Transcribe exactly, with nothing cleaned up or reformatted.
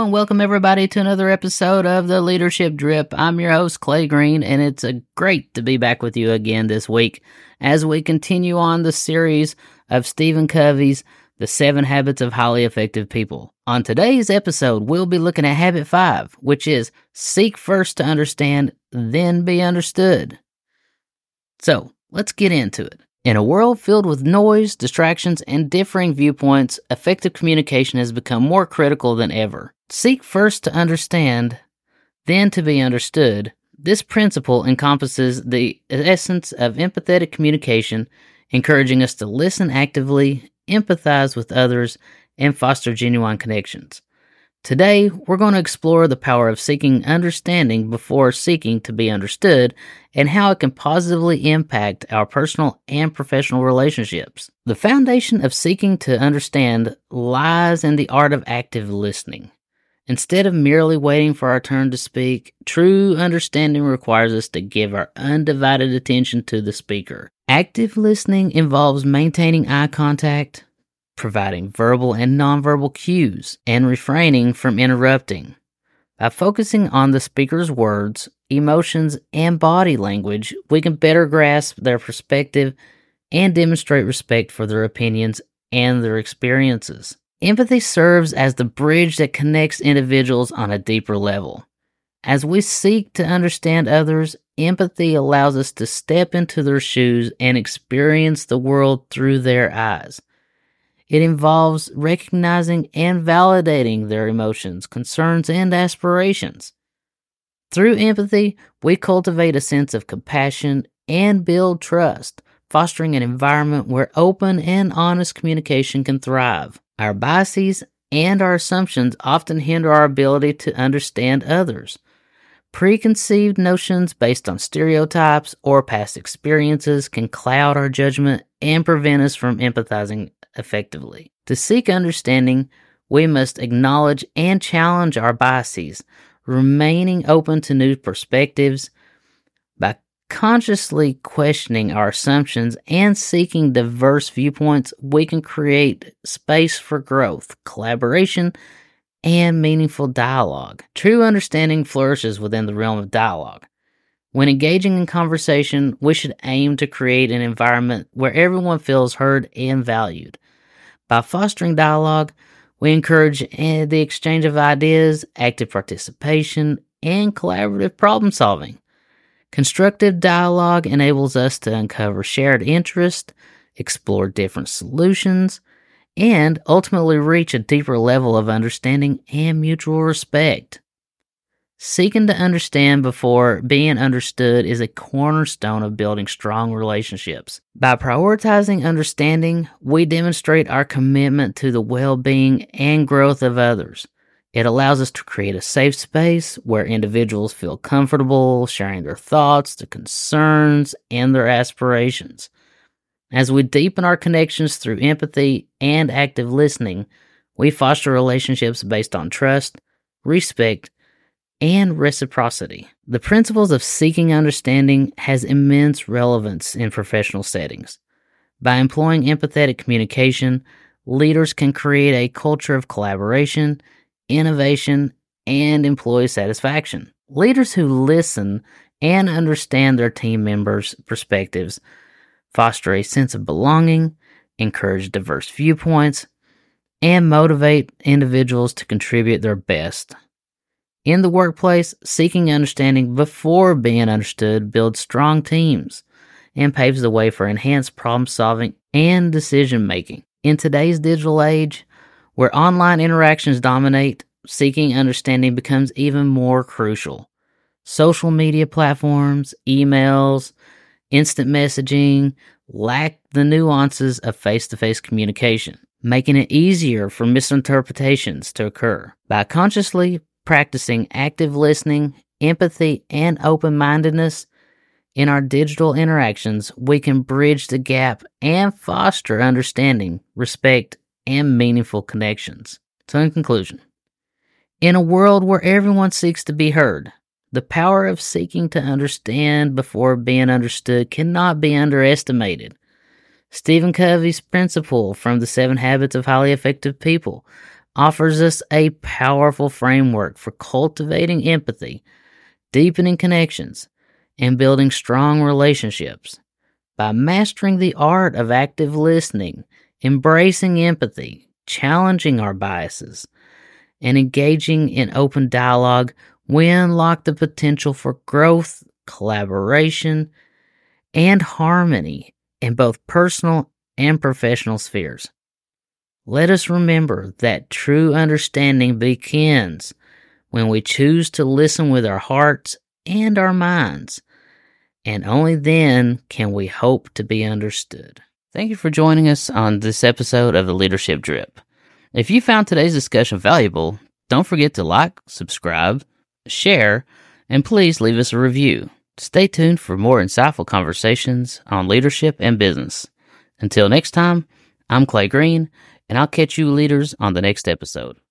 and welcome everybody to another episode of the Leadership Drip. I'm your host, Clay Green, and it's a great to be back with you again this week as we continue on the series of Stephen Covey's The Seven Habits of Highly Effective People. On today's episode, we'll be looking at Habit five, which is seek first to understand, then be understood. So, let's get into it. In a world filled with noise, distractions, and differing viewpoints, effective communication has become more critical than ever. Seek first to understand, then to be understood. This principle encompasses the essence of empathetic communication, encouraging us to listen actively, empathize with others, and foster genuine connections. Today, we're going to explore the power of seeking understanding before seeking to be understood and how it can positively impact our personal and professional relationships. The foundation of seeking to understand lies in the art of active listening. Instead of merely waiting for our turn to speak, true understanding requires us to give our undivided attention to the speaker. Active listening involves maintaining eye contact, providing verbal and nonverbal cues, and refraining from interrupting. By focusing on the speaker's words, emotions, and body language, we can better grasp their perspective and demonstrate respect for their opinions and their experiences. Empathy serves as the bridge that connects individuals on a deeper level. As we seek to understand others, empathy allows us to step into their shoes and experience the world through their eyes. It involves recognizing and validating their emotions, concerns, and aspirations. Through empathy, we cultivate a sense of compassion and build trust, fostering an environment where open and honest communication can thrive. Our biases and our assumptions often hinder our ability to understand others. Preconceived notions based on stereotypes or past experiences can cloud our judgment and prevent us from empathizing effectively. To seek understanding, we must acknowledge and challenge our biases, remaining open to new perspectives. By consciously questioning our assumptions and seeking diverse viewpoints, we can create space for growth, collaboration, and meaningful dialogue. True understanding flourishes within the realm of dialogue. When engaging in conversation, we should aim to create an environment where everyone feels heard and valued. By fostering dialogue, we encourage the exchange of ideas, active participation, and collaborative problem solving. Constructive dialogue enables us to uncover shared interests, explore different solutions, and ultimately reach a deeper level of understanding and mutual respect. Seeking to understand before being understood is a cornerstone of building strong relationships. By prioritizing understanding, we demonstrate our commitment to the well-being and growth of others. It allows us to create a safe space where individuals feel comfortable sharing their thoughts, their concerns, and their aspirations. As we deepen our connections through empathy and active listening, we foster relationships based on trust, respect, and reciprocity. The principles of seeking understanding has immense relevance in professional settings. By employing empathetic communication, leaders can create a culture of collaboration, innovation, and employee satisfaction. Leaders who listen and understand their team members' perspectives foster a sense of belonging, encourage diverse viewpoints, and motivate individuals to contribute their best. In the workplace, seeking understanding before being understood builds strong teams and paves the way for enhanced problem-solving and decision-making. In today's digital age, where online interactions dominate, seeking understanding becomes even more crucial. Social media platforms, emails, instant messaging lack the nuances of face-to-face communication, making it easier for misinterpretations to occur. By consciously practicing active listening, empathy, and open-mindedness in our digital interactions, we can bridge the gap and foster understanding, respect, and meaningful connections. So in conclusion, in a world where everyone seeks to be heard, the power of seeking to understand before being understood cannot be underestimated. Stephen Covey's principle from The Seven Habits of Highly Effective People offers us a powerful framework for cultivating empathy, deepening connections, and building strong relationships. By mastering the art of active listening, embracing empathy, challenging our biases, and engaging in open dialogue, we unlock the potential for growth, collaboration, and harmony in both personal and professional spheres. Let us remember that true understanding begins when we choose to listen with our hearts and our minds, and only then can we hope to be understood. Thank you for joining us on this episode of the Leadership Drip. If you found today's discussion valuable, don't forget to like, subscribe, share, and please leave us a review. Stay tuned for more insightful conversations on leadership and business. Until next time, I'm Clay Green, and I'll catch you leaders on the next episode.